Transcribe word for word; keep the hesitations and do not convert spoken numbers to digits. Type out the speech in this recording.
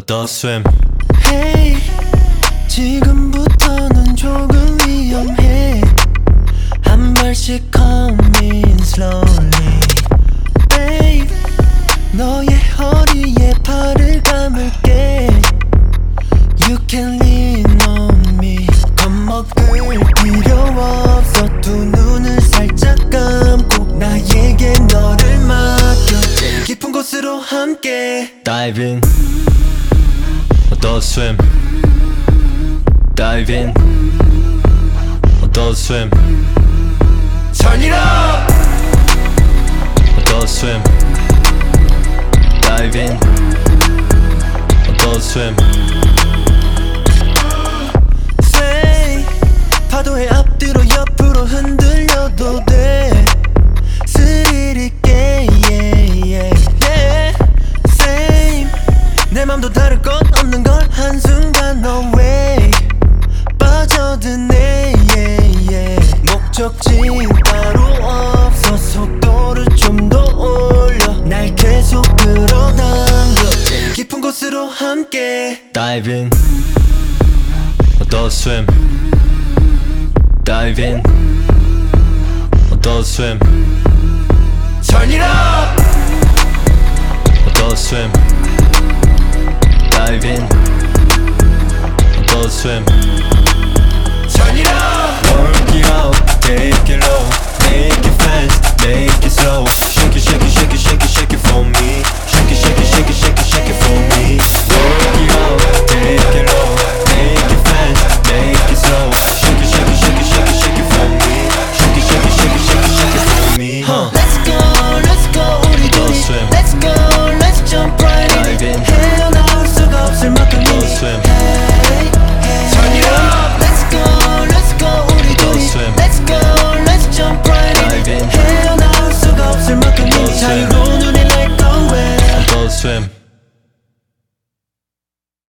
The swim. Hey, 지금부터는 조금 위험해. 한 발씩 coming slowly. Babe, 너의 허리에 팔을 감을게. You can lean on me. 겁먹을 필요 없어. 두 눈을 살짝 감고 나에게 너를 맡겨. 제일 깊은 곳으로 함께 Dive in. The swim. Dive in. The swim. Turn it up. The swim. Dive in. The swim. Say, 파도에 앞뒤로 옆으로 흔들려도 돼. 스릴 있게 yeah, yeah, yeah. Same, 내 맘도 다를 것 없는 걸 한순간 away 빠져드네 yeah, yeah. 목적지 따로 없어. 속도를 좀 더 올려. 날 계속 끌어당겨. 제일 깊은 곳으로 함께 Dive in. The swim. Dive in. The swim. Turn it up. The swim. Dive in. The swim.